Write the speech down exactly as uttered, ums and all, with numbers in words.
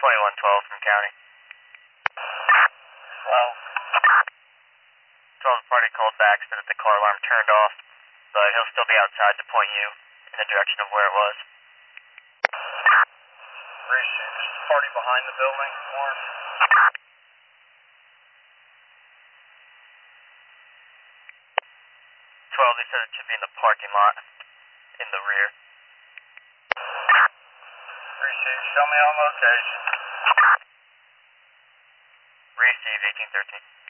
twenty-one twelve from county. Well, twelve party called back, said that the car alarm turned off, but he'll still be outside to point you in the direction of where it was. appreciate it. Is the party behind the building, Warren? twelve, they said it should be in the parking lot, in the rear. Appreciate it. Show me on location. Receive eighteen thirteen.